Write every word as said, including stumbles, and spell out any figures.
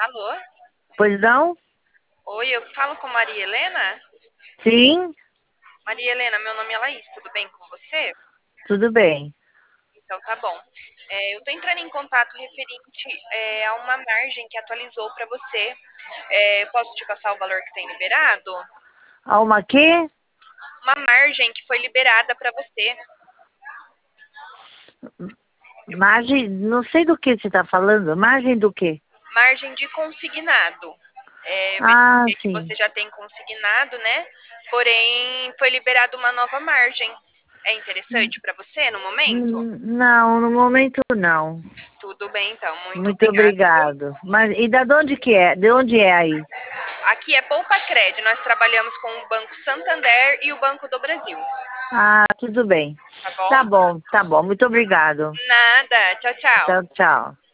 Alô? Pois não? Oi, eu falo com Maria Helena? Sim, Maria Helena, meu nome é Laís, tudo bem com você? tudo bem. Então tá bom. É, eu tô entrando em contato referente é, a uma margem que atualizou para você. É, posso te passar o valor que tem liberado? Há uma quê? Uma margem que foi liberada para você. Margem, não sei do que você está falando. Margem do quê? Margem de consignado. É, eu Ah, verifiquei que você sim. já tem consignado, né? Porém, foi liberada uma nova margem. É interessante para você no momento? Hum, Não, no momento não. Tudo bem, então. Muito Muito obrigada, viu? obrigado. Mas e da de onde que é? De onde é aí? Aqui é Poupa Cred. Nós trabalhamos com o Banco Santander e o Banco do Brasil. Ah, tudo bem. Tá bom? Tá bom, tá bom. Muito obrigado. Nada. Tchau, tchau. Tchau, tchau.